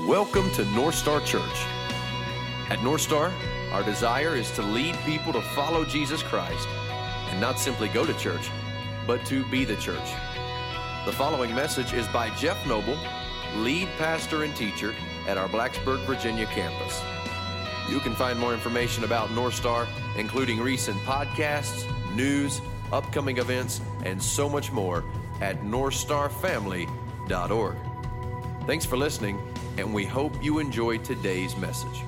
Welcome to North Star Church. At North Star, our desire is to lead people to follow Jesus Christ and not simply go to church, but to be the church. The following message is by Jeff Noble, lead pastor and teacher at our Blacksburg, Virginia campus. You can find more information about North Star, including recent podcasts, news, upcoming events, and so much more at northstarfamily.org. Thanks for listening, and we hope you enjoyed today's message.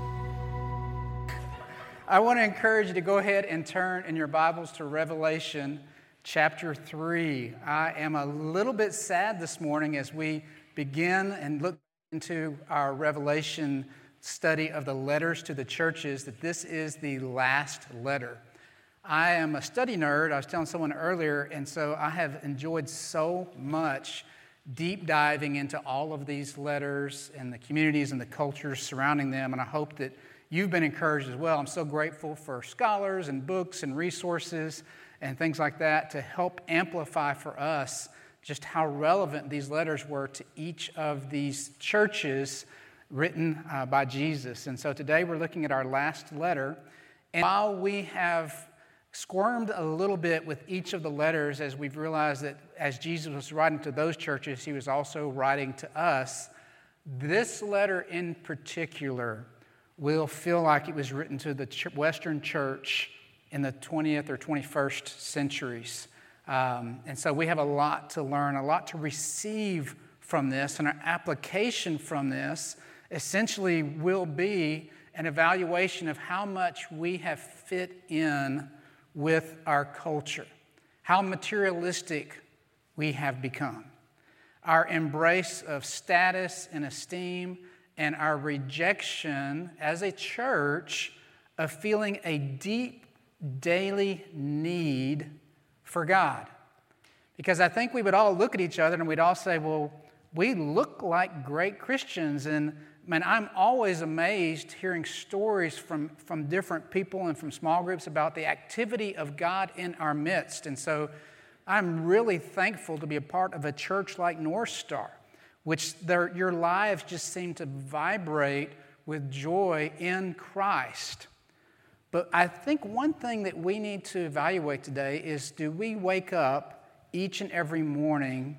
I want to encourage you to go ahead and turn in your Bibles to Revelation chapter 3. I am a little bit sad this morning as we begin and look into our Revelation study of the letters to the churches, that this is the last letter. I am a study nerd, I was telling someone earlier, and so I have enjoyed so much deep diving into all of these letters and the communities and the cultures surrounding them, and I hope that you've been encouraged as well. I'm so grateful for scholars and books and resources and things like that to help amplify for us just how relevant these letters were to each of these churches written by Jesus. And so today we're looking at our last letter, and while we have squirmed a little bit with each of the letters as we've realized that as Jesus was writing to those churches, he was also writing to us. This letter in particular will feel like it was written to the Western church in the 20th or 21st centuries. And so we have a lot to learn, a lot to receive from this, and our application from this essentially will be an evaluation of how much we have fit in with our culture, how materialistic we have become, our embrace of status and esteem, and our rejection as a church of feeling a deep daily need for God. Because I think we would all look at each other and we'd all say, well, we look like great Christians, and man, I'm always amazed hearing stories from different people and from small groups about the activity of God in our midst. And so I'm really thankful to be a part of a church like North Star, which your lives just seem to vibrate with joy in Christ. But I think one thing that we need to evaluate today is, do we wake up each and every morning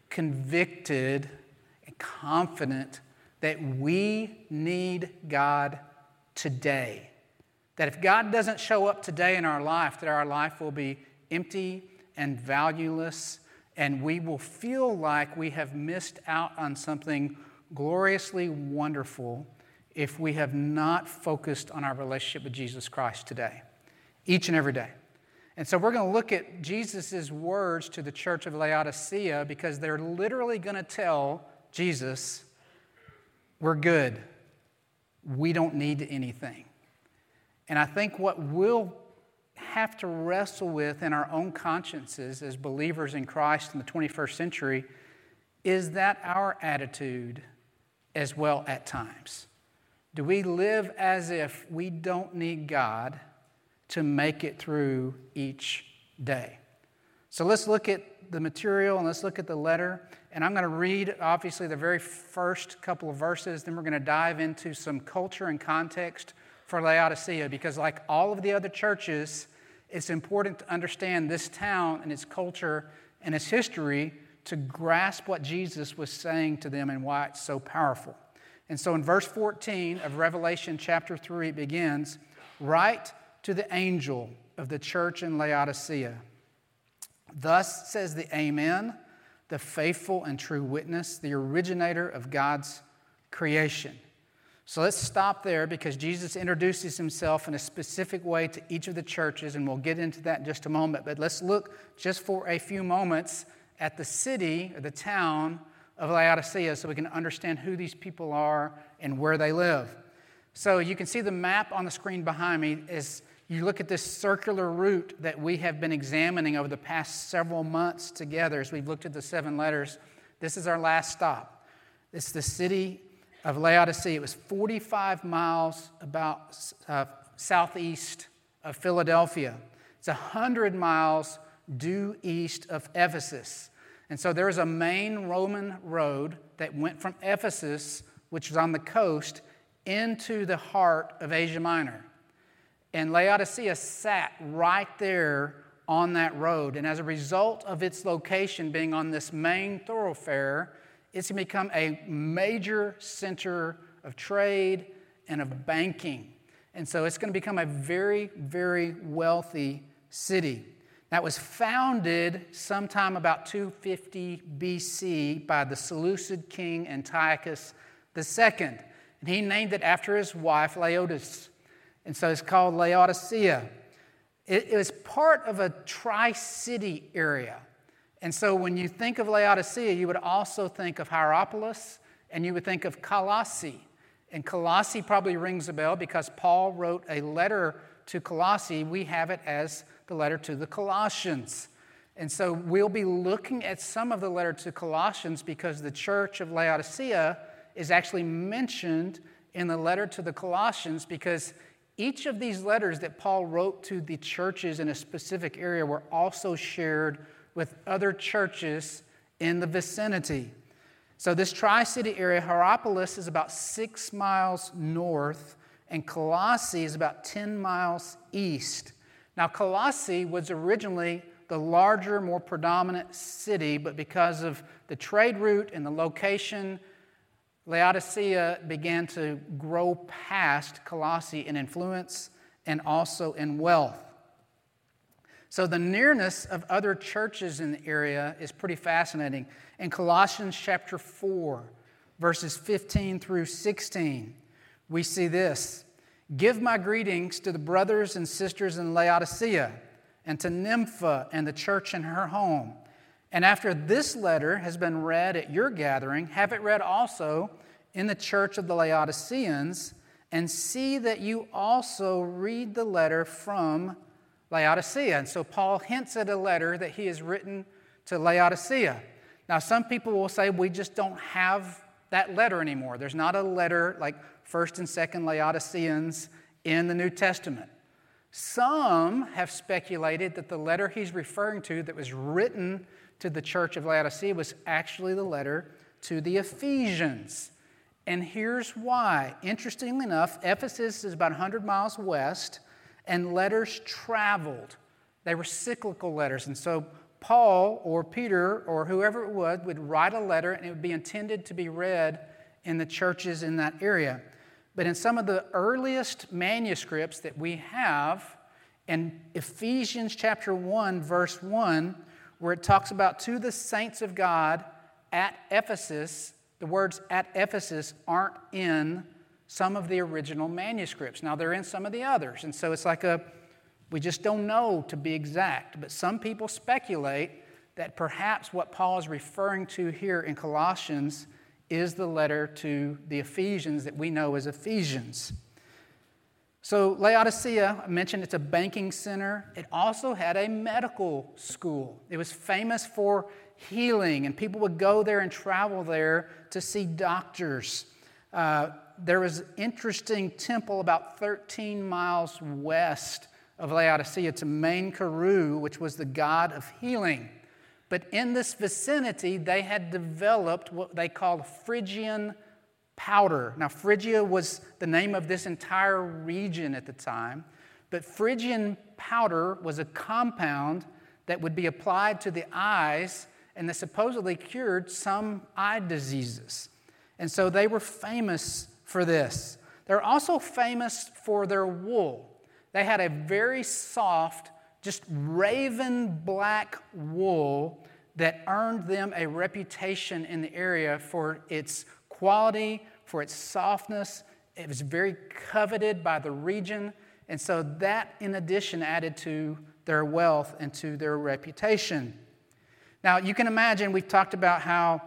convicted and confident that we need God today? That if God doesn't show up today in our life, that our life will be empty and valueless, and we will feel like we have missed out on something gloriously wonderful if we have not focused on our relationship with Jesus Christ today, each and every day. And so we're going to look at Jesus' words to the church of Laodicea, because they're literally going to tell Jesus, we're good. We don't need anything. And I think what we'll have to wrestle with in our own consciences as believers in Christ in the 21st century is that our attitude as well at times. Do we live as if we don't need God to make it through each day? So let's look at the material and let's look at the letter. And I'm going to read, obviously, the very first couple of verses. Then we're going to dive into some culture and context for Laodicea, because like all of the other churches, it's important to understand this town and its culture and its history to grasp what Jesus was saying to them and why it's so powerful. And so in verse 14 of Revelation chapter 3, it begins, "Write to the angel of the church in Laodicea. Thus says the Amen, the faithful and true witness, the originator of God's creation." So let's stop there, because Jesus introduces himself in a specific way to each of the churches, and we'll get into that in just a moment. But let's look just for a few moments at the city, or the town of Laodicea, so we can understand who these people are and where they live. So you can see the map on the screen behind me as you look at this circular route that we have been examining over the past several months together as we've looked at the 7 letters. This is our last stop. It's the city of Laodicea. It was 45 miles about southeast of Philadelphia. It's 100 miles due east of Ephesus. And so there is a main Roman road that went from Ephesus which was on the coast, into the heart of Asia Minor. And Laodicea sat right there on that road. And as a result of its location being on this main thoroughfare, it's going to become a major center of trade and of banking. And so it's going to become a very, very wealthy city. That was founded sometime about 250 BC by the Seleucid king Antiochus II. And he named it after his wife, Laodice. And so it's called Laodicea. It was part of a tri-city area. And so when you think of Laodicea, you would also think of Hierapolis, and you would think of Colossae. And Colossae probably rings a bell because Paul wrote a letter to Colossae. We have it as the letter to the Colossians. And so we'll be looking at some of the letter to Colossians because the church of Laodicea is actually mentioned in the letter to the Colossians, because each of these letters that Paul wrote to the churches in a specific area were also shared with other churches in the vicinity. So this Tri-City area, Hierapolis is about 6 miles north, and Colossae is about 10 miles east. Now, Colossae was originally the larger, more predominant city, but because of the trade route and the location, Laodicea began to grow past Colossae in influence and also in wealth. So the nearness of other churches in the area is pretty fascinating. In Colossians chapter 4, verses 15 through 16, we see this. Give my greetings to the brothers and sisters in Laodicea, and to Nympha and the church in her home. And after this letter has been read at your gathering, have it read also in the church of the Laodiceans, and see that you also read the letter from Laodicea. And so Paul hints at a letter that he has written to Laodicea. Now, some people will say we just don't have that letter anymore. There's not a letter like 1st and 2nd Laodiceans in the New Testament. Some have speculated that the letter he's referring to that was written to the church of Laodicea was actually the letter to the Ephesians. And here's why. Interestingly enough, Ephesus is about 100 miles west, and letters traveled. They were cyclical letters. And so Paul or Peter or whoever it would write a letter, and it would be intended to be read in the churches in that area. But in some of the earliest manuscripts that we have, in Ephesians chapter 1, verse 1, where it talks about to the saints of God at Ephesus, the words at Ephesus aren't in some of the original manuscripts. Now, they're in some of the others. And so it's like we just don't know to be exact. But some people speculate that perhaps what Paul is referring to here in Colossians is the letter to the Ephesians that we know as Ephesians. So Laodicea, I mentioned it's a banking center. It also had a medical school. It was famous for healing, and people would go there and travel there to see doctors. There was an interesting temple about 13 miles west of Laodicea to Main Karu, which was the god of healing. But in this vicinity, they had developed what they called Phrygian powder. Now, Phrygia was the name of this entire region at the time, but Phrygian powder was a compound that would be applied to the eyes and that supposedly cured some eye diseases. And so they were famous for this. They're also famous for their wool. They had a very soft, just raven black wool that earned them a reputation in the area for its quality, for its softness. It was very coveted by the region. And so that, in addition, added to their wealth and to their reputation. Now, you can imagine, we've talked about how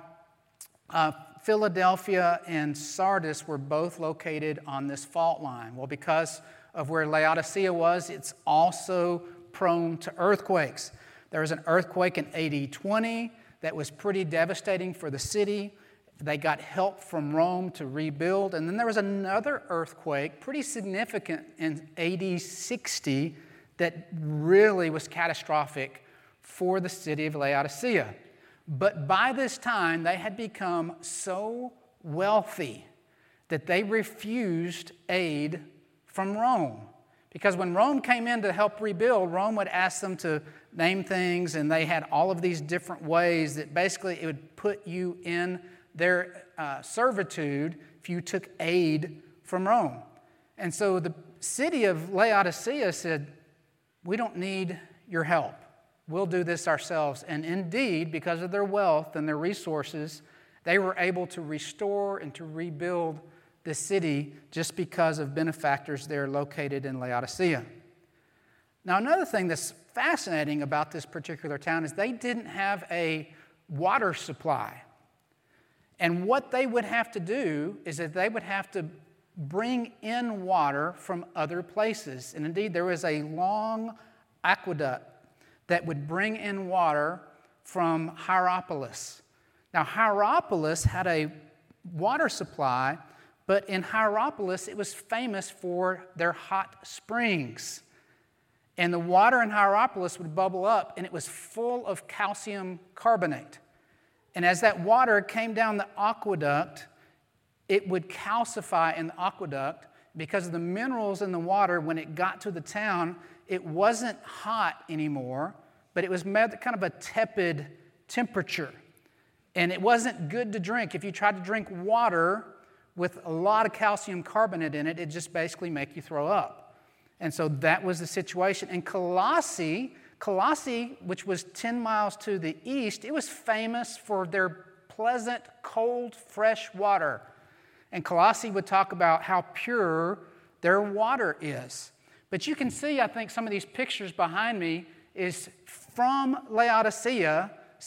Philadelphia and Sardis were both located on this fault line. Well, because of where Laodicea was, it's also prone to earthquakes. There was an earthquake in AD 20 that was pretty devastating for the city. They got help from Rome to rebuild. And then there was another earthquake, pretty significant, in AD 60 that really was catastrophic for the city of Laodicea. But by this time, they had become so wealthy that they refused aid from Rome. Because when Rome came in to help rebuild, Rome would ask them to name things, and they had all of these different ways that basically it would put you in their servitude if you took aid from Rome. And so the city of Laodicea said, we don't need your help. We'll do this ourselves. And indeed, because of their wealth and their resources, they were able to restore and to rebuild the city just because of benefactors there located in Laodicea. Now, another thing that's fascinating about this particular town is they didn't have a water supply. And what they would have to do is that they would have to bring in water from other places. And indeed, there was a long aqueduct that would bring in water from Hierapolis. Now, Hierapolis had a water supply, but in Hierapolis, it was famous for their hot springs. And the water in Hierapolis would bubble up, and it was full of calcium carbonate. And as that water came down the aqueduct, it would calcify in the aqueduct because of the minerals in the water. When it got to the town, it wasn't hot anymore, but it was kind of a tepid temperature. And it wasn't good to drink. If you tried to drink water with a lot of calcium carbonate in it, it'd just basically make you throw up. And so that was the situation. And Colossae, which was 10 miles to the east, it was famous for their pleasant, cold, fresh water. And Colossae would talk about how pure their water is. But you can see, I think, some of these pictures behind me is from Laodicea,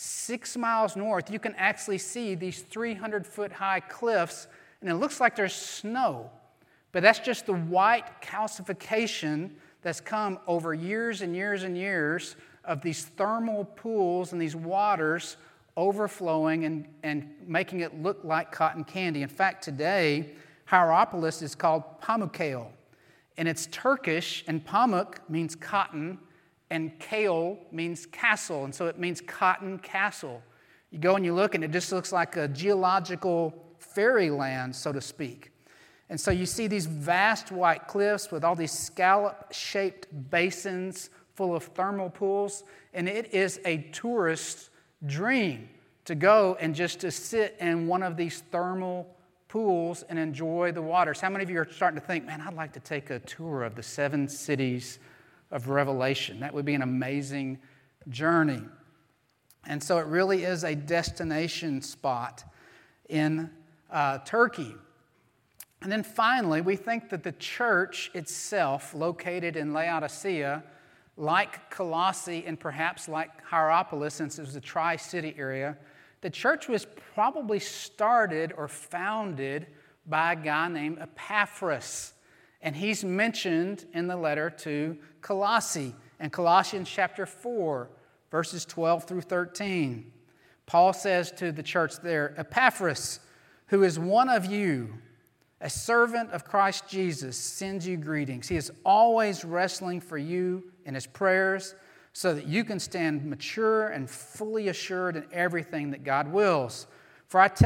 6 miles north. You can actually see these 300-foot-high cliffs, and it looks like there's snow. But that's just the white calcification that's come over years and years and years of these thermal pools and these waters overflowing and making it look like cotton candy. In fact, today, Hierapolis is called Pamukkale. And it's Turkish, and Pamuk means cotton, and Kale means castle. And so it means cotton castle. You go and you look, and it just looks like a geological fairyland, so to speak. And so you see these vast white cliffs with all these scallop-shaped basins full of thermal pools, and it is a tourist's dream to go and just to sit in one of these thermal pools and enjoy the waters. How many of you are starting to think, man, I'd like to take a tour of the 7 cities of Revelation? That would be an amazing journey. And so it really is a destination spot in Turkey. And then finally, we think that the church itself, located in Laodicea, like Colossae and perhaps like Hierapolis, since it was a tri-city area, the church was probably started or founded by a guy named Epaphras. And he's mentioned in the letter to Colossae. In Colossians chapter 4, verses 12 through 13, Paul says to the church there, Epaphras, who is one of you, a servant of Christ Jesus, sends you greetings. He is always wrestling for you in his prayers so that you can stand mature and fully assured in everything that God wills. For I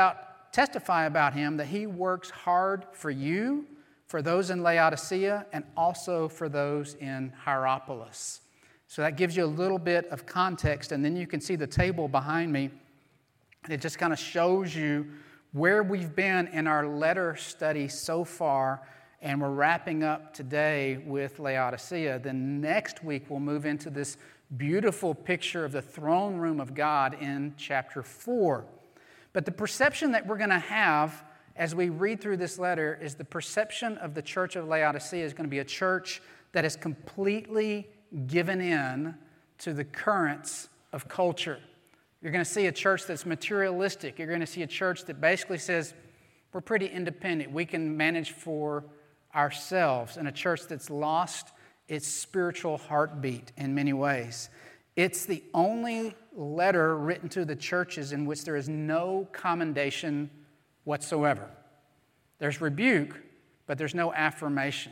testify about him that he works hard for you, for those in Laodicea, and also for those in Hierapolis. So that gives you a little bit of context, and then you can see the table behind me. And it just kind of shows you where we've been in our letter study so far, and we're wrapping up today with Laodicea. Then next week we'll move into this beautiful picture of the throne room of God in chapter 4. But the perception that we're going to have as we read through this letter is the perception of the church of Laodicea is going to be a church that is completely given in to the currents of culture. You're going to see a church that's materialistic. You're going to see a church that basically says, we're pretty independent. We can manage for ourselves. And a church that's lost its spiritual heartbeat in many ways. It's the only letter written to the churches in which there is no commendation whatsoever. There's rebuke, but there's no affirmation.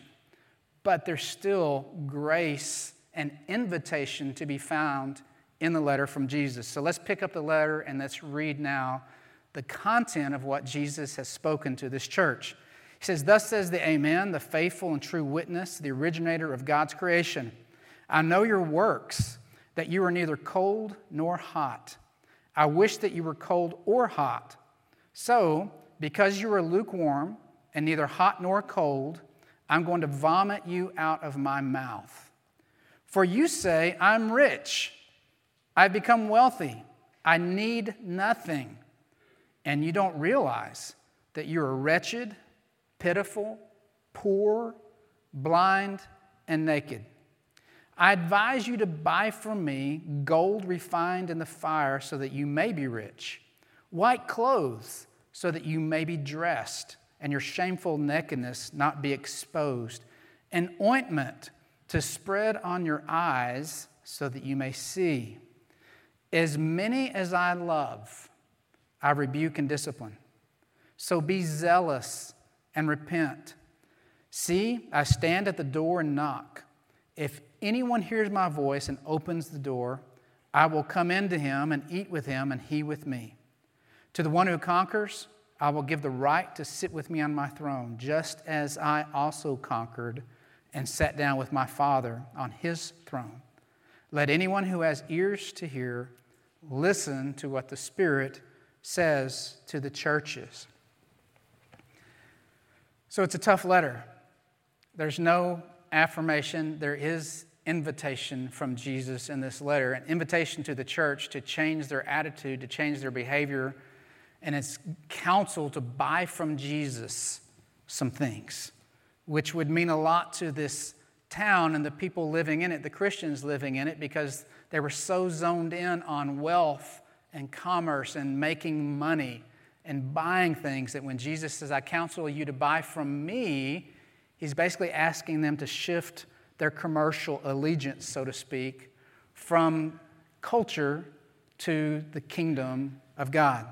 But there's still grace and invitation to be found in the letter from Jesus. So let's pick up the letter and let's read now the content of what Jesus has spoken to this church. He says, "Thus says the Amen, the faithful and true witness, the originator of God's creation. I know your works, that you are neither cold nor hot. I wish that you were cold or hot. So, because you are lukewarm and neither hot nor cold, I'm going to vomit you out of my mouth. For you say, I'm rich, I've become wealthy, I need nothing. And you don't realize that you are wretched, pitiful, poor, blind, and naked. I advise you to buy from me gold refined in the fire so that you may be rich, white clothes so that you may be dressed, and your shameful nakedness not be exposed, and ointment to spread on your eyes so that you may see. As many as I love, I rebuke and discipline. So be zealous and repent. See, I stand at the door and knock. If anyone hears my voice and opens the door, I will come into him and eat with him and he with me. To the one who conquers, I will give the right to sit with me on my throne, just as I also conquered and sat down with my Father on his throne. Let anyone who has ears to hear listen to what the Spirit says to the churches." So it's a tough letter. There's no affirmation. There is invitation from Jesus in this letter, an invitation to the church to change their attitude, to change their behavior, and it's counsel to buy from Jesus some things, which would mean a lot to this town and the people living in it, the Christians living in it, because they were so zoned in on wealth and commerce and making money and buying things that when Jesus says, "I counsel you to buy from me," he's basically asking them to shift their commercial allegiance, so to speak, from culture to the kingdom of God.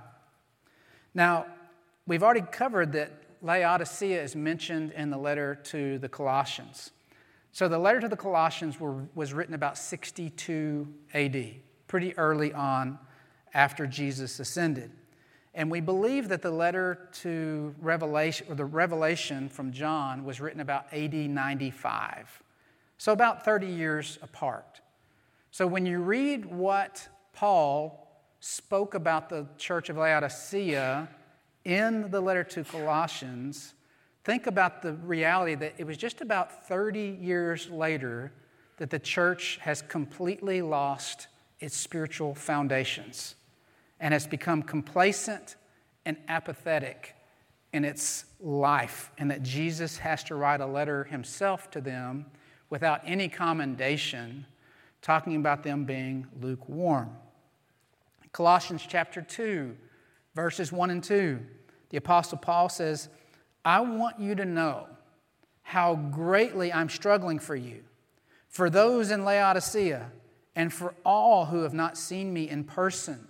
Now, we've already covered that Laodicea is mentioned in the letter to the Colossians. So the letter to the Colossians was written about 62 AD, pretty early on after Jesus ascended. And we believe that the letter to Revelation, or the Revelation from John, was written about AD 95. So about 30 years apart. So when you read what Paul spoke about the church of Laodicea in the letter to Colossians, think about the reality that it was just about 30 years later that the church has completely lost its spiritual foundations and has become complacent and apathetic in its life, and that Jesus has to write a letter himself to them without any commendation, talking about them being lukewarm. Colossians chapter 2, verses 1 and 2, the Apostle Paul says, "I want you to know how greatly I'm struggling for you, for those in Laodicea, and for all who have not seen me in person.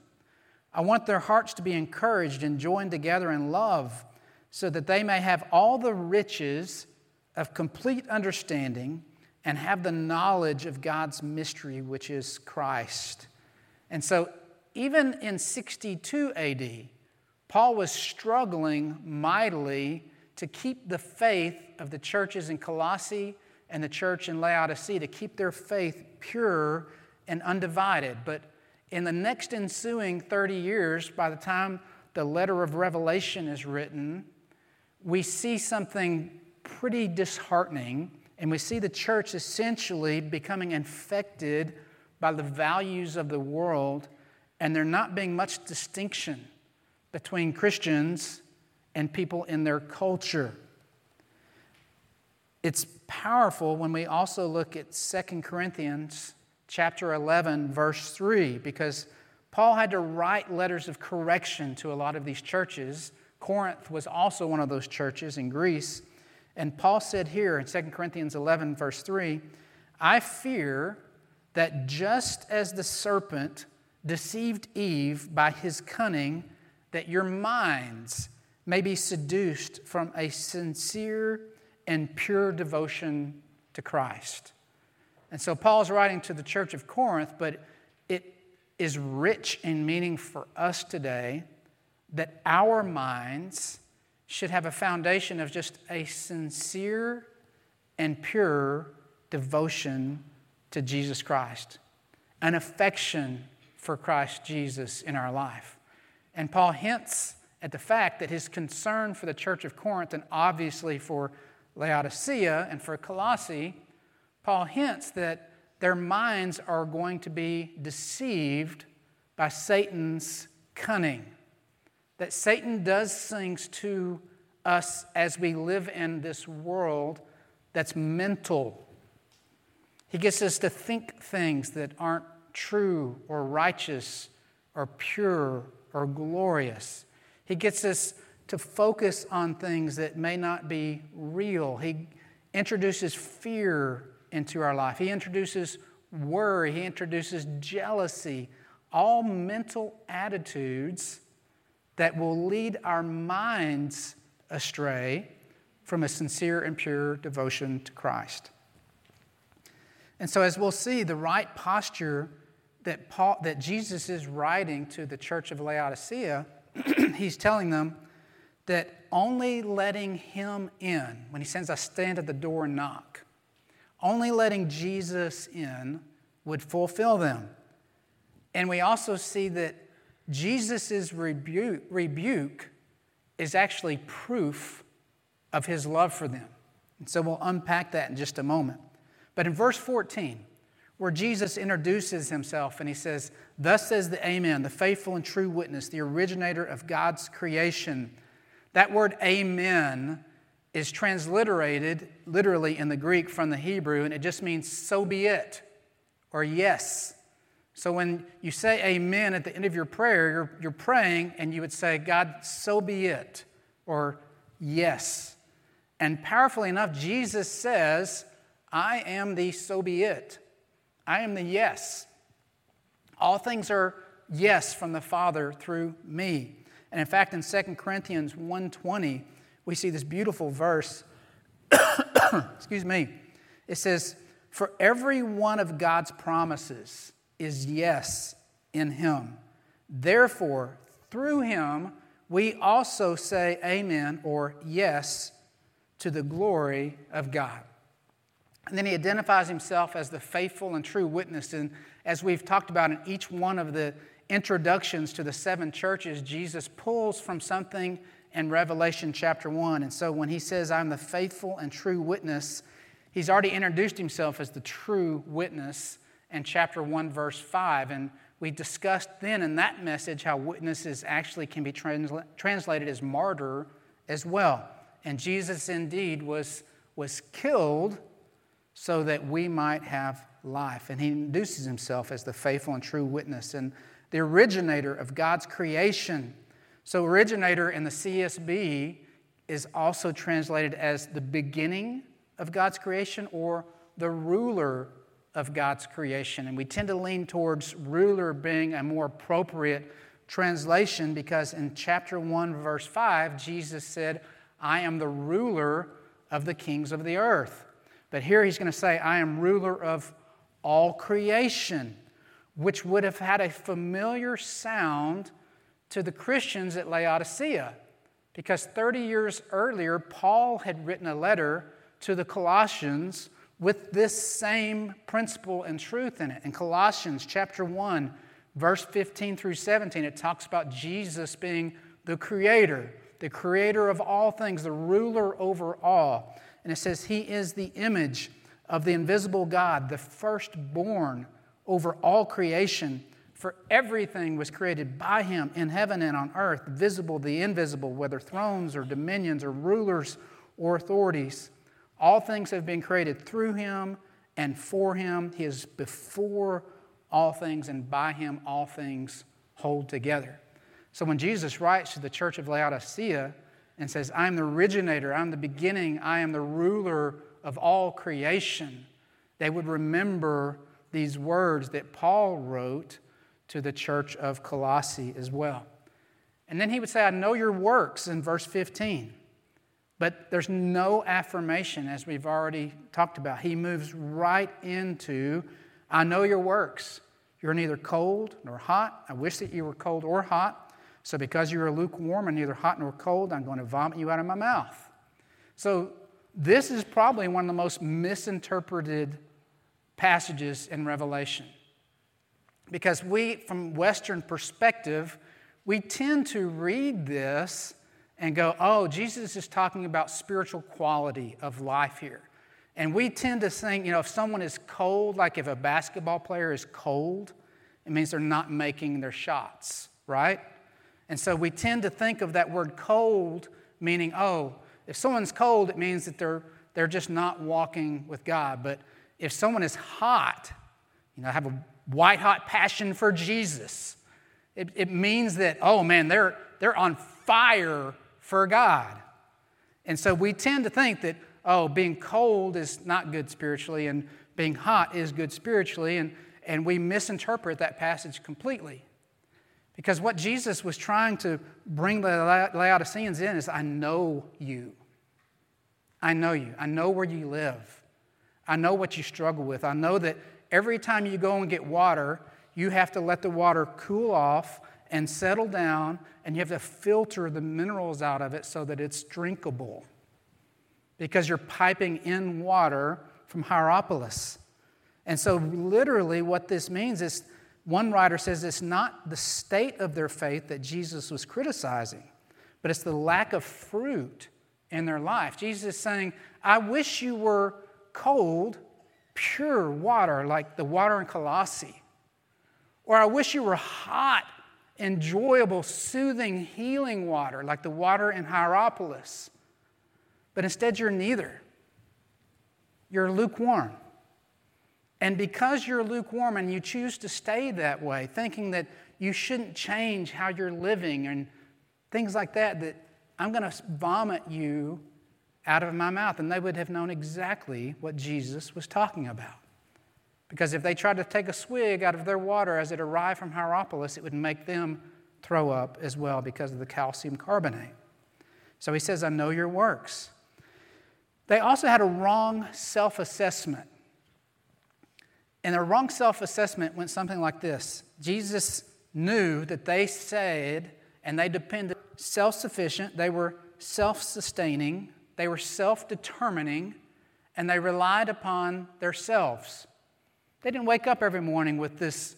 I want their hearts to be encouraged and joined together in love, so that they may have all the riches of complete understanding and have the knowledge of God's mystery, which is Christ." And so even in 62 AD, Paul was struggling mightily to keep the faith of the churches in Colossae and the church in Laodicea, to keep their faith pure and undivided. But in the next ensuing 30 years, by the time the letter of Revelation is written, we see something pretty disheartening, and we see the church essentially becoming infected by the values of the world, and there not being much distinction between Christians and people in their culture. It's powerful when we also look at 2 Corinthians chapter 11, verse 3, because Paul had to write letters of correction to a lot of these churches. Corinth was also one of those churches in Greece. And Paul said here in 2 Corinthians 11, verse 3, "I fear that just as the serpent deceived Eve by his cunning, that your minds may be seduced from a sincere and pure devotion to Christ." And so Paul's writing to the church of Corinth, but it is rich in meaning for us today that our minds should have a foundation of just a sincere and pure devotion to Jesus Christ, an affection for Christ Jesus in our life. And Paul hints at the fact that his concern for the church of Corinth, and obviously for Laodicea and for Colossae, Paul hints that their minds are going to be deceived by Satan's cunning. That Satan does things to us as we live in this world that's mental. He gets us to think things that aren't true or righteous or pure or glorious. He gets us to focus on things that may not be real. He introduces fear into our life. He introduces worry. He introduces jealousy. All mental attitudes that will lead our minds astray from a sincere and pure devotion to Christ. And so, as we'll see, the right posture that Jesus is writing to the church of Laodicea, he's telling them that only letting him in, when he says, I stand at the door and knock, only letting Jesus in would fulfill them. And we also see that Jesus' rebuke is actually proof of his love for them. And so we'll unpack that in just a moment. But in verse 14, where Jesus introduces himself and he says, thus says the Amen, the faithful and true witness, the originator of God's creation. That word Amen is transliterated literally in the Greek from the Hebrew, and it just means so be it, or yes. So when you say amen at the end of your prayer, you're praying and you would say, God, so be it, or yes. And powerfully enough, Jesus says, I am the so be it. I am the yes. All things are yes from the Father through me. And in fact, in 2 Corinthians 1:20, we see this beautiful verse. Excuse me. It says, for every one of God's promises is yes in him. Therefore, through him, we also say amen, or yes, to the glory of God. And then he identifies himself as the faithful and true witness. And as we've talked about in each one of the introductions to the 7 churches, Jesus pulls from something in Revelation chapter 1. And so when he says, I'm the faithful and true witness, he's already introduced himself as the true witness in chapter 1, verse 5. And we discussed then in that message how witnesses actually can be translated as martyr as well. And Jesus indeed was killed so that we might have life. And he introduces himself as the faithful and true witness and the originator of God's creation. So originator in the CSB is also translated as the beginning of God's creation or the ruler of God's creation. And we tend to lean towards ruler being a more appropriate translation because in chapter 1, verse 5, Jesus said, I am the ruler of the kings of the earth. But here he's going to say, I am ruler of all creation, which would have had a familiar sound to the Christians at Laodicea. Because 30 years earlier, Paul had written a letter to the Colossians with this same principle and truth in it. In Colossians chapter 1, verse 15 through 17, it talks about Jesus being the creator of all things, the ruler over all. And it says, he is the image of the invisible God, the firstborn over all creation. For everything was created by him in heaven and on earth, visible, the invisible, whether thrones or dominions or rulers or authorities. All things have been created through him and for him. He is before all things, and by him all things hold together. So when Jesus writes to the church of Laodicea and says, I am the originator, I am the beginning, I am the ruler of all creation, they would remember these words that Paul wrote to the church of Colossae as well. And then he would say, I know your works in verse 15. But there's no affirmation, as we've already talked about. He moves right into, I know your works. You're neither cold nor hot. I wish that you were cold or hot. So because you are lukewarm and neither hot nor cold, I'm going to vomit you out of my mouth. So this is probably one of the most misinterpreted passages in Revelation. Because we, from Western perspective, we tend to read this and go, oh, Jesus is talking about spiritual quality of life here. And we tend to think, if someone is cold, like if a basketball player is cold, it means they're not making their shots, right? And so we tend to think of that word cold meaning, oh, if someone's cold, it means that they're just not walking with God. But if someone is hot, have a white-hot passion for Jesus, it means that, oh man, they're on fire for God. And so we tend to think that, oh, being cold is not good spiritually and being hot is good spiritually, and we misinterpret that passage completely. Because what Jesus was trying to bring the Laodiceans in is, I know you. I know you. I know where you live. I know what you struggle with. I know that every time you go and get water, you have to let the water cool off and settle down, and you have to filter the minerals out of it so that it's drinkable. Because you're piping in water from Hierapolis. And so literally what this means is, one writer says it's not the state of their faith that Jesus was criticizing, but it's the lack of fruit in their life. Jesus is saying, I wish you were cold, pure water like the water in Colossae. Or I wish you were hot, enjoyable, soothing, healing water like the water in Hierapolis. But instead you're neither. You're lukewarm. And because you're lukewarm and you choose to stay that way, thinking that you shouldn't change how you're living and things like that, that I'm going to vomit you out of my mouth. And they would have known exactly what Jesus was talking about. Because if they tried to take a swig out of their water as it arrived from Hierapolis, it would make them throw up as well because of the calcium carbonate. So he says, I know your works. They also had a wrong self-assessment. And their wrong self-assessment went something like this. Jesus knew that they said, and they depended, self-sufficient, they were self-sustaining, they were self-determining, and they relied upon themselves. They didn't wake up every morning with this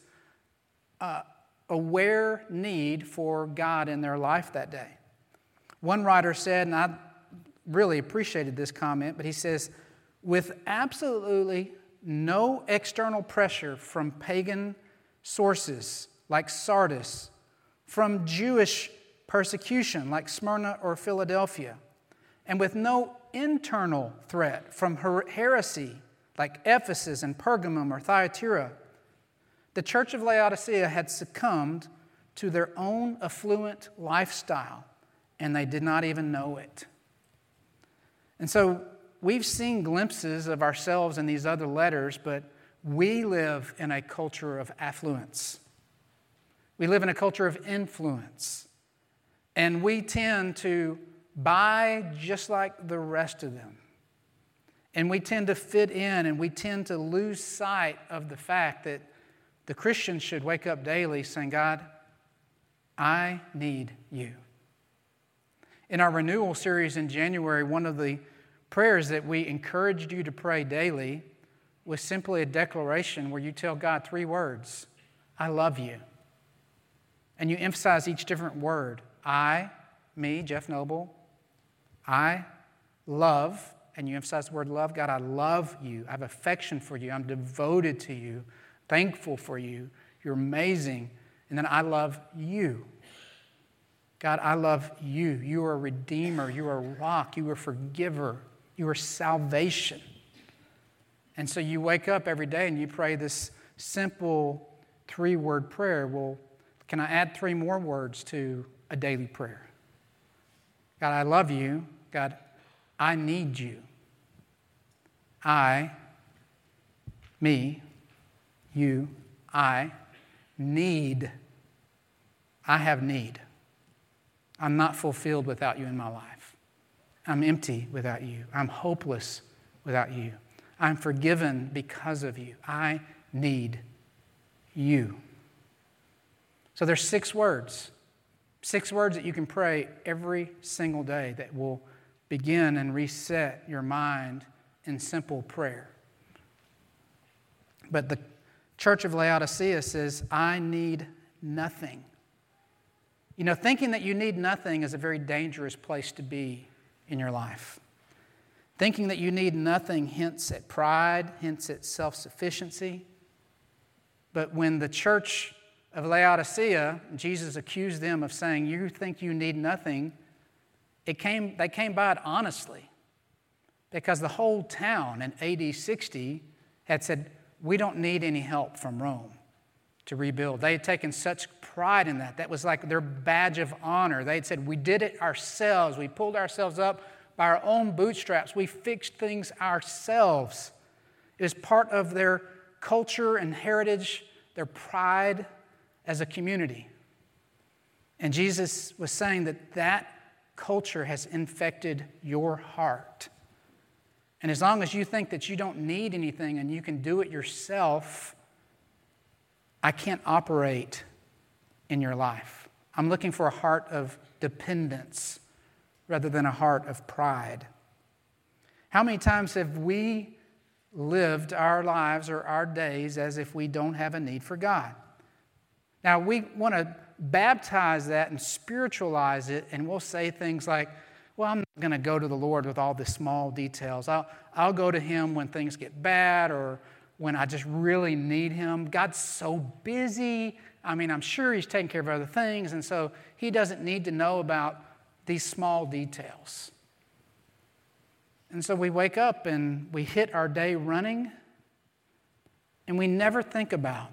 aware need for God in their life that day. One writer said, and I really appreciated this comment, but he says, with absolutely no external pressure from pagan sources like Sardis, from Jewish persecution like Smyrna or Philadelphia, and with no internal threat from heresy like Ephesus and Pergamum or Thyatira, the church of Laodicea had succumbed to their own affluent lifestyle, and they did not even know it. And so we've seen glimpses of ourselves in these other letters, but we live in a culture of affluence. We live in a culture of influence. And we tend to buy just like the rest of them. And we tend to fit in, and we tend to lose sight of the fact that the Christian should wake up daily saying, God, I need you. In our renewal series in January, one of the prayers that we encouraged you to pray daily was simply a declaration where you tell God 3 words, I love you. And you emphasize each different word. I, me, Jeff Noble, I love, and you emphasize the word love. God, I love you. I have affection for you. I'm devoted to you, thankful for you. You're amazing. And then I love you. God, I love you. You are a redeemer. You are a rock. You are a forgiver. You are salvation. And so you wake up every day and you pray this simple 3-word prayer. Well, can I add 3 more words to a daily prayer? God, I love you. God, I need you. I, me, you, I need. I have need. I'm not fulfilled without you in my life. I'm empty without you. I'm hopeless without you. I'm forgiven because of you. I need you. So there's 6 words. 6 words that you can pray every single day that will begin and reset your mind in simple prayer. But the Church of Laodicea says, I need nothing. You know, thinking that you need nothing is a very dangerous place to be in your life. Thinking that you need nothing hints at pride, hints at self-sufficiency. But when the Church of Laodicea, Jesus accused them of saying, you think you need nothing, they came by it honestly. Because the whole town in AD 60 had said, we don't need any help from Rome to rebuild. They had taken such pride in that. That was like their badge of honor. They had said, we did it ourselves. We pulled ourselves up by our own bootstraps. We fixed things ourselves. It was part of their culture and heritage, their pride as a community. And Jesus was saying that culture has infected your heart. And as long as you think that you don't need anything and you can do it yourself, I can't operate in your life. I'm looking for a heart of dependence rather than a heart of pride. How many times have we lived our lives or our days as if we don't have a need for God? Now, we want to baptize that and spiritualize it, and we'll say things like, well, I'm not going to go to the Lord with all the small details. I'll go to Him when things get bad or when I just really need Him. God's so busy. I mean, I'm sure He's taking care of other things, and so He doesn't need to know about these small details. And so we wake up and we hit our day running, and we never think about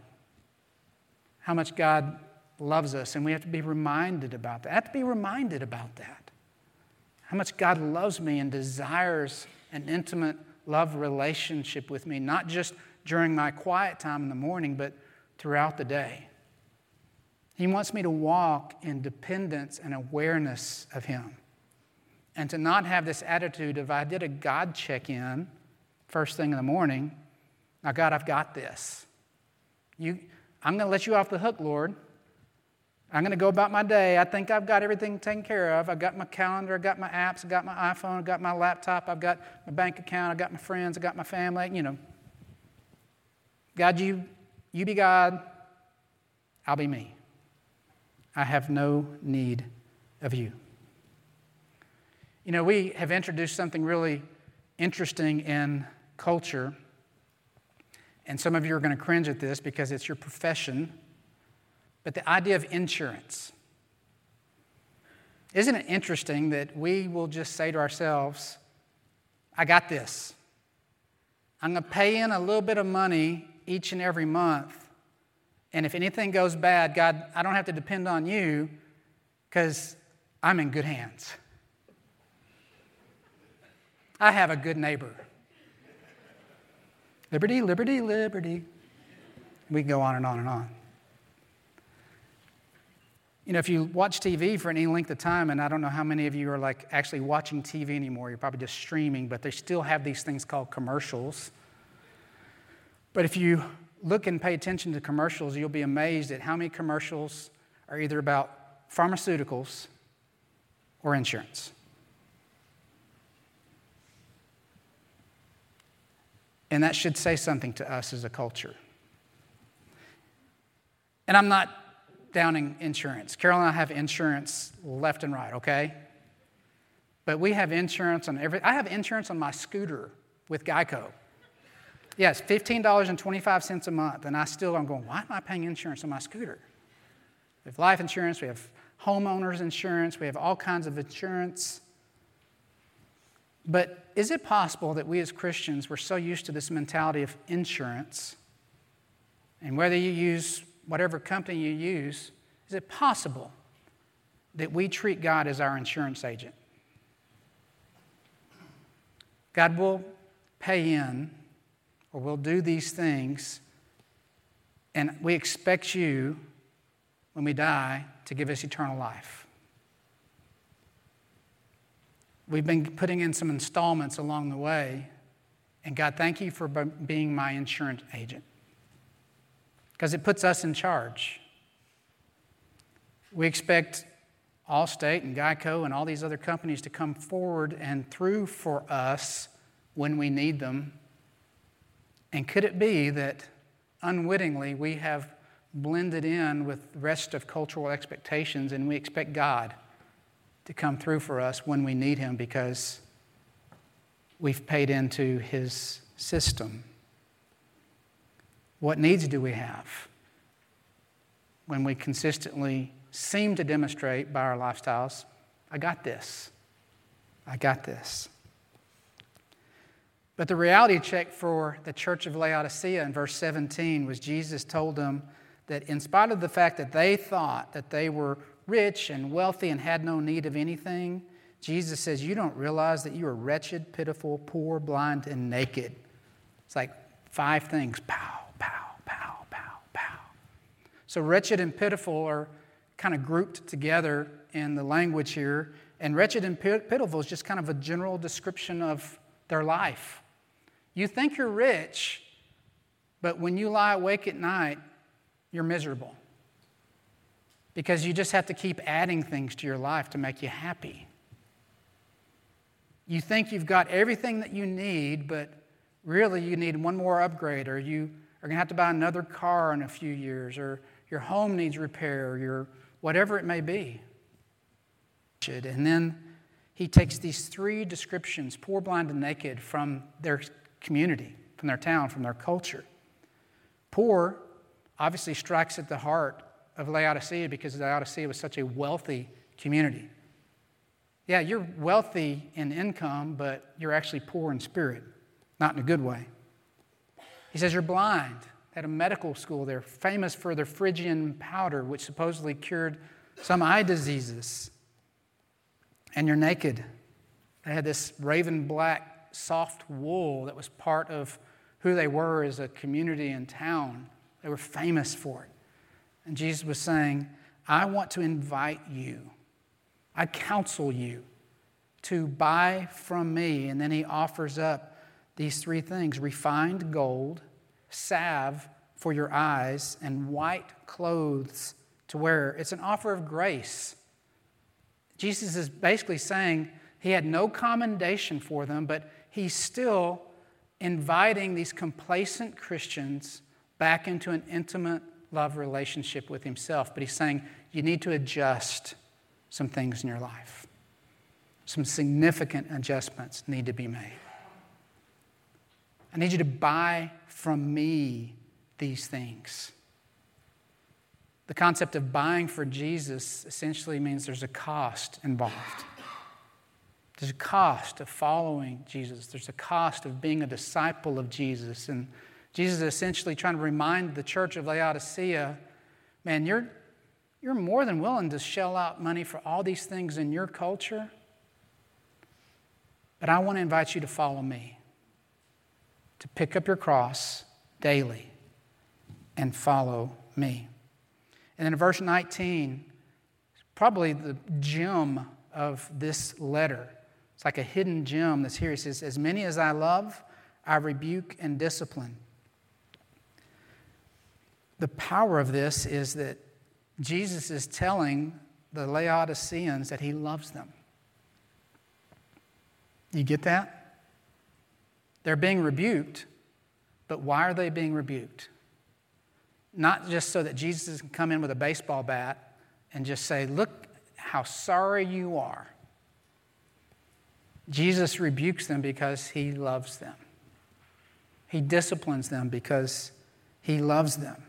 how much God loves us, and we have to be reminded about that. I have to be reminded about that. How much God loves me and desires an intimate love relationship with me, not just during my quiet time in the morning, but throughout the day. He wants me to walk in dependence and awareness of Him, and to not have this attitude of, I did a God check-in first thing in the morning. Now, God, I've got this. I'm going to let you off the hook, Lord. I'm going to go about my day. I think I've got everything taken care of. I've got my calendar, I've got my apps, I've got my iPhone, I've got my laptop, I've got my bank account, I've got my friends, I've got my family, you know. God, you be God, I'll be me. I have no need of you. You know, we have introduced something really interesting in culture, and some of you are going to cringe at this because it's your profession, but the idea of insurance. Isn't it interesting that we will just say to ourselves, I got this. I'm going to pay in a little bit of money each and every month, and if anything goes bad, God, I don't have to depend on you because I'm in good hands. I have a good neighbor. Liberty, liberty, liberty. We can go on and on and on. You know, if you watch TV for any length of time, and I don't know how many of you are like actually watching TV anymore, you're probably just streaming, but they still have these things called commercials. But if you look and pay attention to commercials, you'll be amazed at how many commercials are either about pharmaceuticals or insurance. And that should say something to us as a culture. And I'm not downing insurance. Carol and I have insurance left and right, okay? But we have insurance on I have insurance on my scooter with Geico. Yes, $15.25 a month, and I'm going, why am I paying insurance on my scooter? We have life insurance, we have homeowners insurance, we have all kinds of insurance. But is it possible that we as Christians, we're so used to this mentality of insurance, and whether you use whatever company you use, is it possible that we treat God as our insurance agent? God will pay in, or will do these things, and we expect you, when we die, to give us eternal life. We've been putting in some installments along the way, and God, thank you for being my insurance agent, because it puts us in charge. We expect Allstate and Geico and all these other companies to come forward and through for us when we need them? And could it be that unwittingly we have blended in with the rest of cultural expectations and we expect God to come through for us when we need Him because we've paid into His system? What needs do we have when we consistently seem to demonstrate by our lifestyles, I got this. I got this. But the reality check for the church of Laodicea in verse 17 was Jesus told them that in spite of the fact that they thought that they were rich and wealthy and had no need of anything, Jesus says, you don't realize that you are wretched, pitiful, poor, blind, and naked. It's like 5 things. Pow, pow, pow, pow, pow. So wretched and pitiful are kind of grouped together in the language here. And wretched and pitiful is just kind of a general description of their life. You think you're rich, but when you lie awake at night, you're miserable. Because you just have to keep adding things to your life to make you happy. You think you've got everything that you need, but really you need one more upgrade, or you are going to have to buy another car in a few years, or your home needs repair, or whatever it may be. And then he takes these 3 descriptions, poor, blind, and naked, from their community, from their town, from their culture. Poor obviously strikes at the heart of Laodicea because Laodicea was such a wealthy community. Yeah, you're wealthy in income, but you're actually poor in spirit, not in a good way. He says you're blind. At a medical school, they're famous for their Phrygian powder, which supposedly cured some eye diseases. And you're naked. They had this raven black, soft wool that was part of who they were as a community in town. They were famous for it. And Jesus was saying, I want to invite you. I counsel you to buy from me. And then he offers up these 3 things: refined gold, salve for your eyes, and white clothes to wear. It's an offer of grace. Jesus is basically saying he had no commendation for them, but he's still inviting these complacent Christians back into an intimate love relationship with himself. But he's saying you need to adjust some things in your life. Some significant adjustments need to be made. I need you to buy from me these things. The concept of buying for Jesus essentially means there's a cost involved. There's a cost of following Jesus. There's a cost of being a disciple of Jesus. And Jesus is essentially trying to remind the church of Laodicea, man, you're more than willing to shell out money for all these things in your culture, but I want to invite you to follow me, to pick up your cross daily and follow me. And then in verse 19, probably the gem of this letter, it's like a hidden gem that's here. He says, as many as I love, I rebuke and discipline. The power of this is that Jesus is telling the Laodiceans that he loves them. You get that? They're being rebuked, but why are they being rebuked? Not just so that Jesus can come in with a baseball bat and just say, look how sorry you are. Jesus rebukes them because he loves them. He disciplines them because he loves them.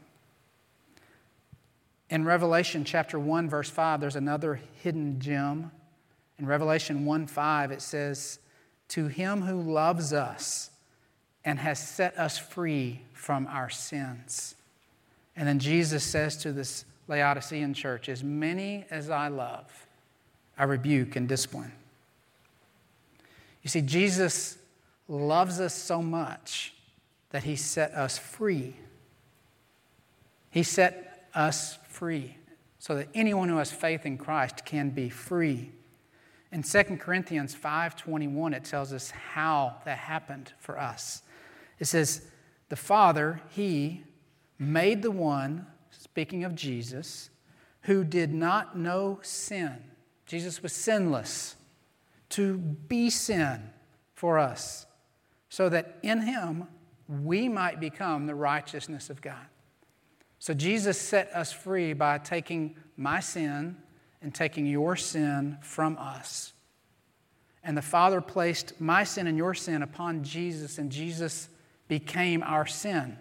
In Revelation chapter 1, verse 5, there's another hidden gem. In Revelation 1:5, it says, to him who loves us and has set us free from our sins. And then Jesus says to this Laodicean church, as many as I love, I rebuke and discipline. You see, Jesus loves us so much that he set us free. He set us free so that anyone who has faith in Christ can be free. In 2 Corinthians 5:21, it tells us how that happened for us. It says, the Father, he made the one, speaking of Jesus, who did not know sin. Jesus was sinless to be sin for us, so that in him we might become the righteousness of God. So Jesus set us free by taking my sin and taking your sin from us. And the Father placed my sin and your sin upon Jesus, and Jesus became our sin.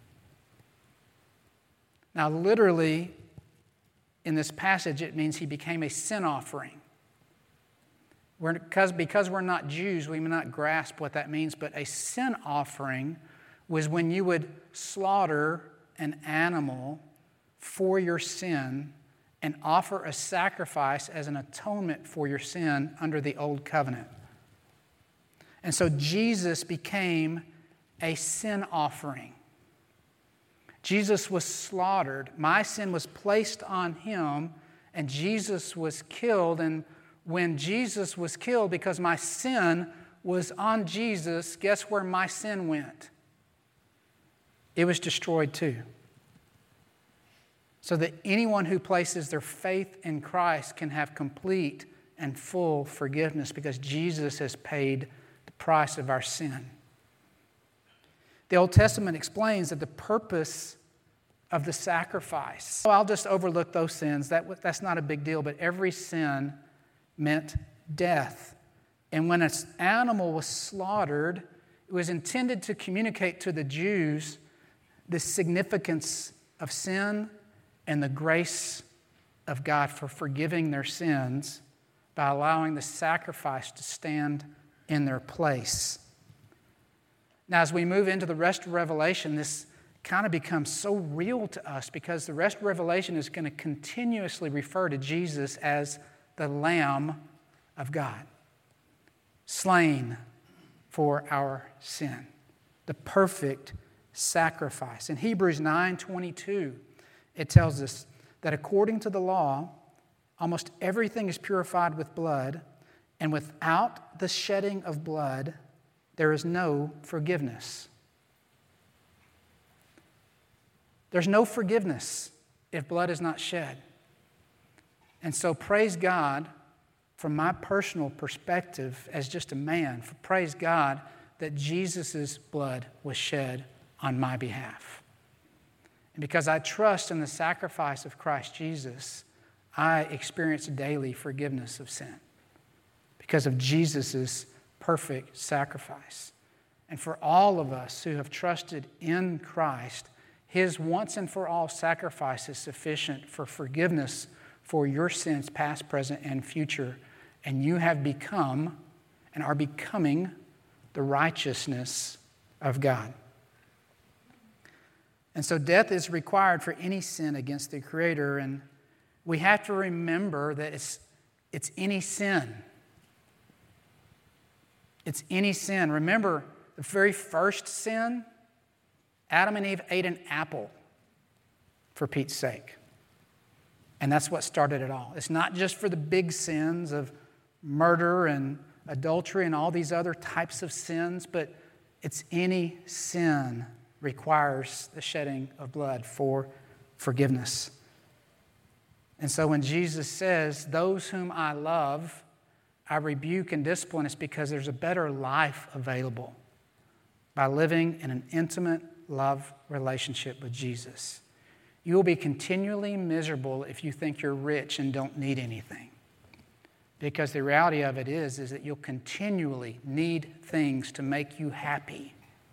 Now, literally, in this passage, it means he became a sin offering. Because we're not Jews, we may not grasp what that means, but a sin offering was when you would slaughter an animal for your sin and offer a sacrifice as an atonement for your sin under the old covenant. And so Jesus became a sin offering. Jesus was slaughtered. My sin was placed on him, and Jesus was killed. And when Jesus was killed, because my sin was on Jesus, guess where my sin went? It was destroyed too. So that anyone who places their faith in Christ can have complete and full forgiveness, because Jesus has paid the price of our sin. The Old Testament explains that the purpose of the sacrifice, I'll just overlook those sins. That's not a big deal, but every sin meant death. And when an animal was slaughtered, it was intended to communicate to the Jews the significance of sin and the grace of God for forgiving their sins by allowing the sacrifice to stand in their place. Now, as we move into the rest of Revelation, this kind of becomes so real to us, because the rest of Revelation is going to continuously refer to Jesus as the Lamb of God, slain for our sin, the perfect sacrifice. In Hebrews 9:22, it tells us that according to the law, almost everything is purified with blood, and without the shedding of blood, there is no forgiveness. There's no forgiveness if blood is not shed. And so praise God, from my personal perspective as just a man, praise God that Jesus' blood was shed on my behalf. And because I trust in the sacrifice of Christ Jesus, I experience daily forgiveness of sin because of Jesus' perfect sacrifice. And for all of us who have trusted in Christ, his once and for all sacrifice is sufficient for forgiveness for your sins, past, present, and future. And you have become and are becoming the righteousness of God. And so death is required for any sin against the Creator. And we have to remember that it's any sin. It's any sin. Remember, the very first sin, Adam and Eve ate an apple, for Pete's sake. And that's what started it all. It's not just for the big sins of murder and adultery and all these other types of sins, but it's any sin requires the shedding of blood for forgiveness. And so when Jesus says, "Those whom I love, I rebuke and discipline," it's because there's a better life available by living in an intimate love relationship with Jesus. You will be continually miserable if you think you're rich and don't need anything. Because the reality of it is that you'll continually need things to make you happy.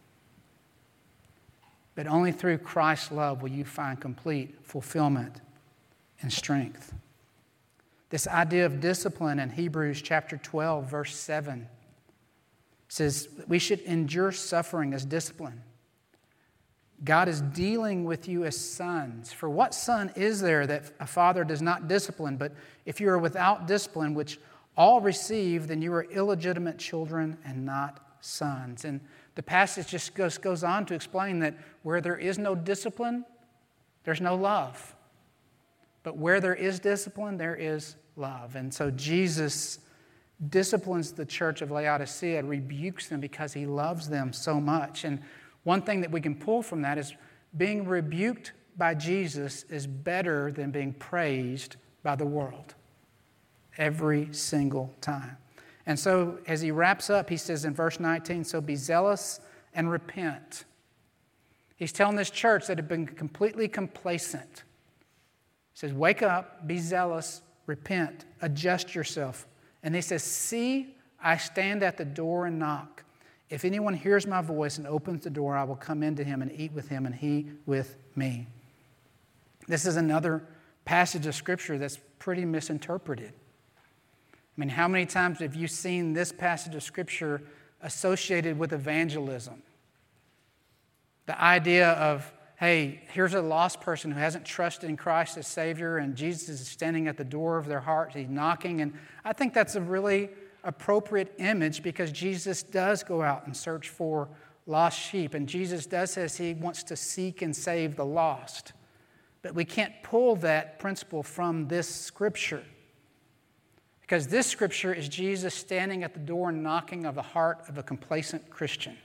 But only through Christ's love will you find complete fulfillment and strength. This idea of discipline in Hebrews chapter 12, verse 7 says that we should endure suffering as discipline. God is dealing with you as sons. For what son is there that a father does not discipline? But if you are without discipline, which all receive, then you are illegitimate children and not sons. And the passage just goes on to explain that where there is no discipline, there's no love. But where there is discipline, there is love. And so Jesus disciplines the church of Laodicea, rebukes them because he loves them so much. And one thing that we can pull from that is being rebuked by Jesus is better than being praised by the world. every single time. And so as he wraps up, he says in verse 19, so be zealous and repent. He's telling this church that had been completely complacent. He says, wake up, be zealous, repent, adjust yourself. And he says, see, I stand at the door and knock. If anyone hears my voice and opens the door, I will come into him and eat with him and he with me. This is another passage of Scripture that's pretty misinterpreted. I mean, how many times have you seen this passage of Scripture associated with evangelism? The idea of, hey, here's a lost person who hasn't trusted in Christ as Savior, and Jesus is standing at the door of their heart. He's knocking. And I think that's a really appropriate image because Jesus does go out and search for lost sheep. And Jesus does says he wants to seek and save the lost. But we can't pull that principle from this Scripture. Because this Scripture is Jesus standing at the door and knocking of the heart of a complacent Christian.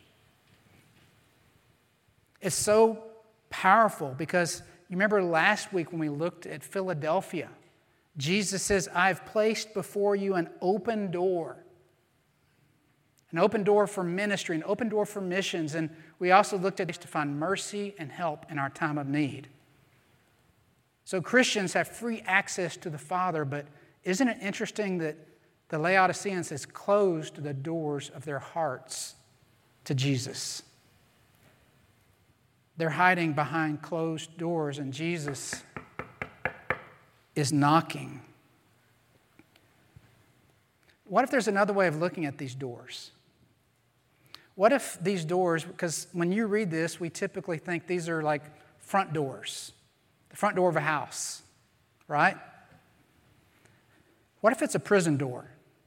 It's so powerful because you remember last week when we looked at Philadelphia, Jesus says, I've placed before you an open door. An open door for ministry, an open door for missions. And we also looked at this to find mercy and help in our time of need. So Christians have free access to the Father, but isn't it interesting that the Laodiceans has closed the doors of their hearts to Jesus? They're hiding behind closed doors, and Jesus is knocking. What if there's another way of looking at these doors? What if these doors, because when you read this, we typically think these are like front doors, the front door of a house, right? What if it's a prison door?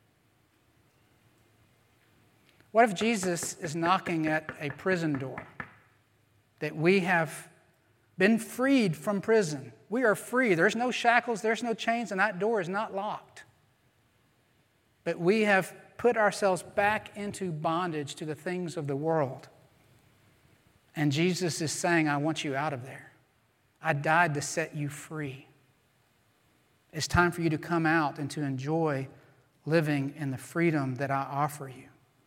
What if Jesus is knocking at a prison door? That we have been freed from prison. We are free. There's no shackles, there's no chains, and that door is not locked. But we have put ourselves back into bondage to the things of the world. And Jesus is saying, I want you out of there. I died to set you free. It's time for you to come out and to enjoy living in the freedom that I offer you.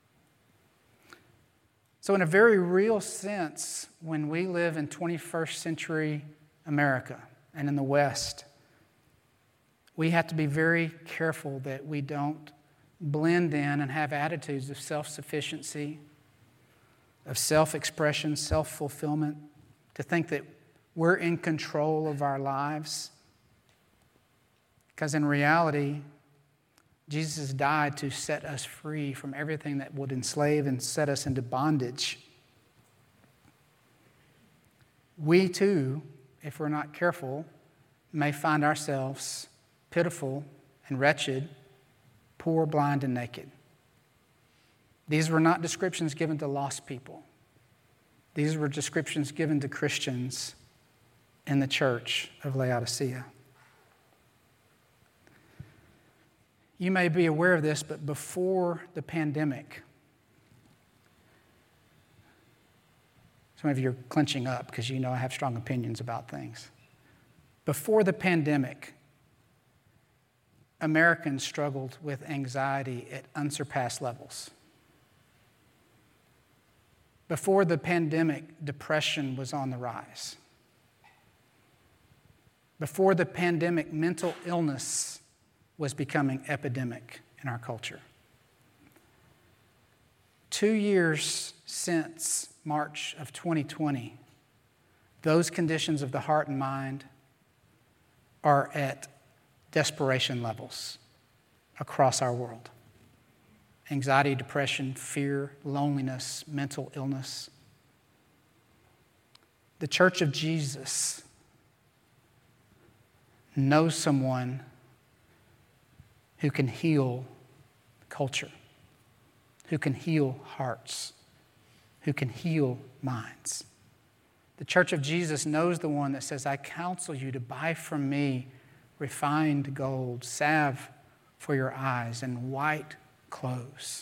So in a very real sense, when we live in 21st century America and in the West, we have to be very careful that we don't blend in and have attitudes of self-sufficiency, of self-expression, self-fulfillment, to think that we're in control of our lives. Because in reality, Jesus died to set us free from everything that would enslave and set us into bondage. We too, if we're not careful, may find ourselves pitiful and wretched, poor, blind, and naked. These were not descriptions given to lost people. These were descriptions given to Christians in the church of Laodicea. You may be aware of this, but before the pandemic, some of you are clenching up because you know I have strong opinions about things. Before the pandemic, Americans struggled with anxiety at unsurpassed levels. Before the pandemic, depression was on the rise. Before the pandemic, mental illness was becoming epidemic in our culture. 2 years since March of 2020, those conditions of the heart and mind are at desperation levels across our world. Anxiety, depression, fear, loneliness, mental illness. The Church of Jesus knows someone who can heal culture, who can heal hearts, who can heal minds. The Church of Jesus knows the one that says, I counsel you to buy from me refined gold, salve for your eyes, and white clothes.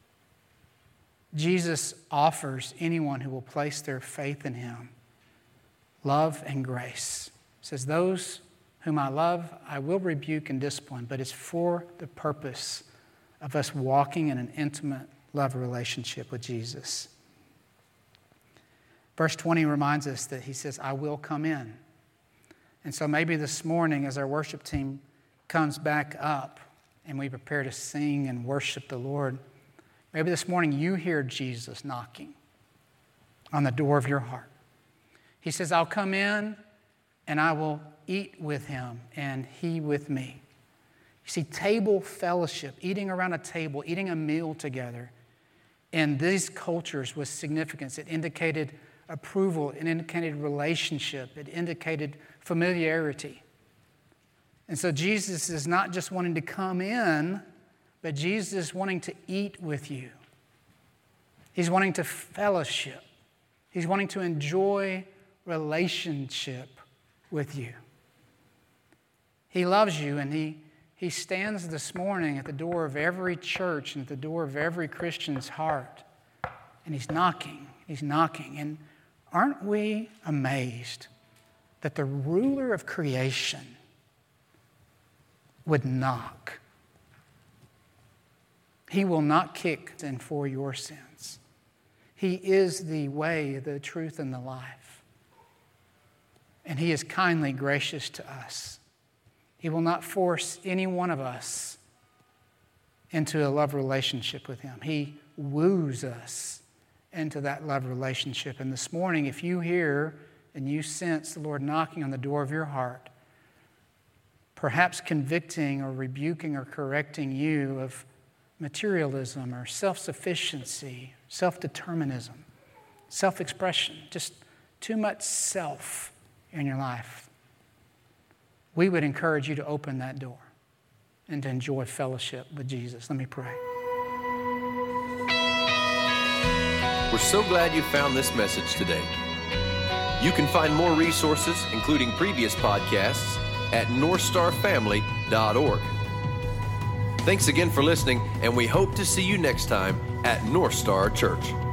Jesus offers anyone who will place their faith in him love and grace. He says, those whom I love, I will rebuke and discipline, but it's for the purpose of us walking in an intimate love relationship with Jesus. Verse 20 reminds us that he says, I will come in. And so maybe this morning as our worship team comes back up and we prepare to sing and worship the Lord, maybe this morning you hear Jesus knocking on the door of your heart. He says, I'll come in and I will eat with him and he with me. You see, table fellowship, eating around a table, eating a meal together, in these cultures was significance. It indicated approval, it indicated relationship, it indicated familiarity. And so Jesus is not just wanting to come in, but Jesus is wanting to eat with you. He's wanting to fellowship. He's wanting to enjoy relationship with you. He loves you, and he stands this morning at the door of every church and at the door of every Christian's heart. And he's knocking. He's knocking. And aren't we amazed that the ruler of creation would knock? He will not kick in for your sins. He is the way, the truth, and the life. And he is kindly gracious to us. He will not force any one of us into a love relationship with him. He woos us into that love relationship. And this morning, if you hear and you sense the Lord knocking on the door of your heart, perhaps convicting or rebuking or correcting you of materialism or self-sufficiency, self-determinism, self-expression, just too much self in your life, we would encourage you to open that door and to enjoy fellowship with Jesus. Let me pray. We're so glad you found this message today. You can find more resources, including previous podcasts, at northstarfamily.org. Thanks again for listening, and we hope to see you next time at North Star Church.